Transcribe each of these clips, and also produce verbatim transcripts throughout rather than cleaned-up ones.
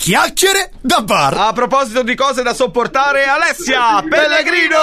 Chiacchiere da bar. A proposito di cose da sopportare, Alessia Pellegrino.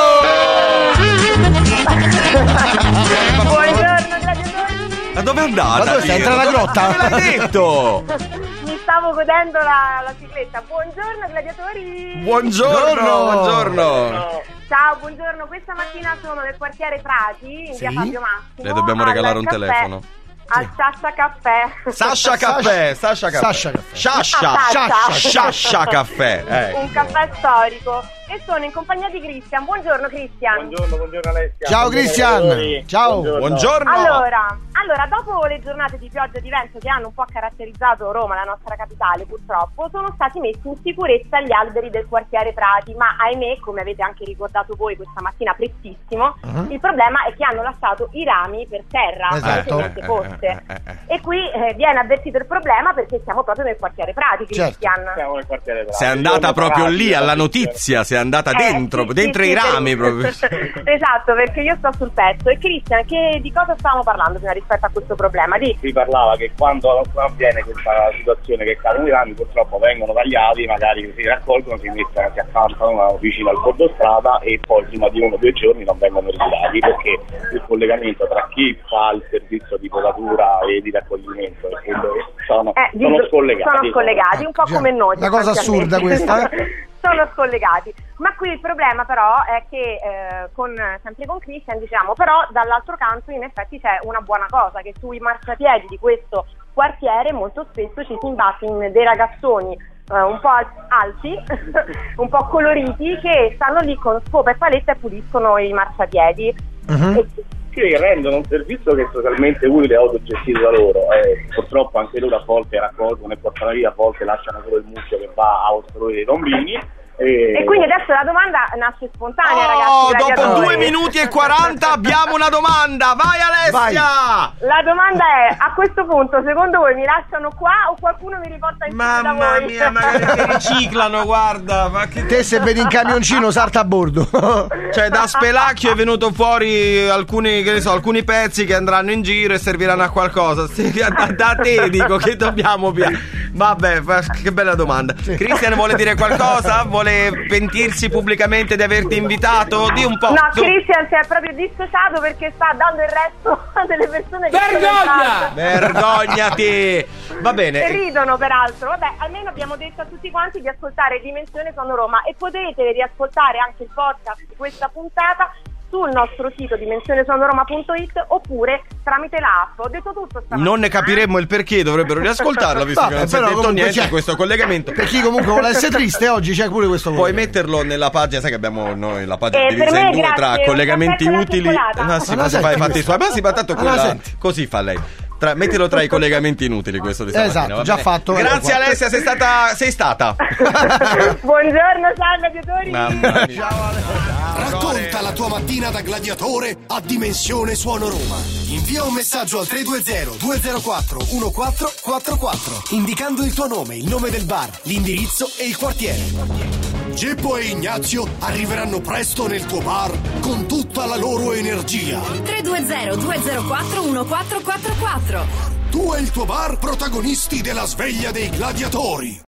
Buongiorno gladiatori. Ma dove è andata? Ma dove sei? Entra nella grotta? Me l'hai detto? Mi stavo godendo la, la cicletta. Buongiorno gladiatori. Buongiorno, buongiorno. buongiorno. Ciao, buongiorno. Questa mattina sono nel quartiere Prati, in Sì? via Fabio Massimo. Le dobbiamo regalare un caffè, telefono. Al Sasha Caffè. Sasha Caffè, Sasha Caffè. Sasha Caffè. Sasha, Sasha. Sasha Caffè. Eh. Un caffè storico. E sono in compagnia di Cristian. Buongiorno Cristian. Buongiorno, buongiorno Alessia. Ciao Cristian. Ciao. Buongiorno. Buongiorno. Allora, allora, dopo le giornate di pioggia e di vento che hanno un po' caratterizzato Roma, la nostra capitale, purtroppo, sono stati messi in sicurezza gli alberi del quartiere Prati, ma ahimè, come avete anche ricordato voi questa mattina prestissimo, uh-huh. il problema è che hanno lasciato i rami per terra, esatto. come se fosse. Eh, eh, eh. E qui eh, viene avvertito il problema perché siamo proprio nel quartiere Prati, Cristian. Certo. Siamo nel quartiere Prati. Sei andata proprio lì alla notizia, sei andata Eh, dentro, sì, dentro sì, i sì, rami sì. proprio. Esatto, perché io sto sul pezzo. E Cristian, che, di cosa stavamo parlando prima rispetto a questo problema? Di... Si parlava che quando avviene questa situazione che cadono i rami, purtroppo vengono tagliati, magari si raccolgono, si mettono, si accampano vicino al bordostrada e poi prima di uno o due giorni non vengono ritirati, perché il collegamento tra chi fa il servizio di potatura e di raccoglimento e quello sono, Eh, sono di- scollegati. Sono scollegati, un po' Già, come noi. una cosa assurda questa, Sono scollegati. Ma qui il problema però è che eh, con, sempre con Christian diciamo, però dall'altro canto in effetti c'è una buona cosa, che sui marciapiedi di questo quartiere molto spesso ci si imbatte in dei ragazzoni eh, un po' alti, un po' coloriti, che stanno lì con scopa e paletta e puliscono i marciapiedi. Uh-huh. E, Che rendono un servizio che è socialmente utile e autogestito da loro. Eh, purtroppo anche loro a volte raccolgono e portano via, a volte lasciano solo il mucchio che va a ostruire i tombini. E... e quindi adesso la domanda nasce spontanea, Oh, ragazzi. dopo gladiatori. due minuti e quaranta abbiamo una domanda. Vai Alessia! La domanda è, a questo punto, secondo voi mi lasciano qua o qualcuno mi riporta in da Mamma voi? mia, magari ti riciclano, guarda. Ma che... Te se vedi in camioncino salta a bordo. Cioè, da Spelacchio è venuto fuori alcuni, che ne so, alcuni pezzi che andranno in giro e serviranno a qualcosa. Sì, Da, da te dico che dobbiamo via. Vabbè, fa- che bella domanda. Cristian vuole dire qualcosa? Vuole pentirsi pubblicamente di averti invitato? Di un po'. No, tu- Christian si è proprio dissociato perché sta dando il resto delle persone che Vergogna! sono Vergognati! Va bene. e ridono peraltro. Vabbè, almeno abbiamo detto a tutti quanti di ascoltare Dimensione Sono Roma e potete riascoltare anche il podcast di questa puntata sul nostro sito dimensionesonoroma punto it oppure tramite l'app. Ho detto tutto stamattina. Non ne capiremmo il perché, dovrebbero riascoltarla visto Vabbè, che non si è però detto comunque niente c'è- in questo collegamento. Per chi comunque vuole essere triste, oggi c'è pure questo Puoi collegamento. metterlo nella pagina, sai che abbiamo noi la pagina Eh, divisa per me in due grazie, tra un collegamenti caffè con la utili. cioccolata. Ah, sì, Ma la cosa fai senti fatti i suoi? Ma si ma tanto Ma la quella senti? così fa lei. Tra, mettilo tra i collegamenti inutili questo di stamattina. Esatto, va già bene? fatto. Grazie Alessia, sei stata sei stata. Buongiorno, ciao gladiatori. Mamma mia. Racconta la tua mattina da gladiatore a Dimensione Suono Roma. Invia un messaggio al tre due zero due zero quattro uno quattro quattro quattro indicando il tuo nome, il nome del bar, l'indirizzo e il quartiere. Geppo e Ignazio arriveranno presto nel tuo bar con tutta la loro energia. tre due zero due zero quattro uno quattro quattro quattro. Tu e il tuo bar protagonisti della sveglia dei gladiatori.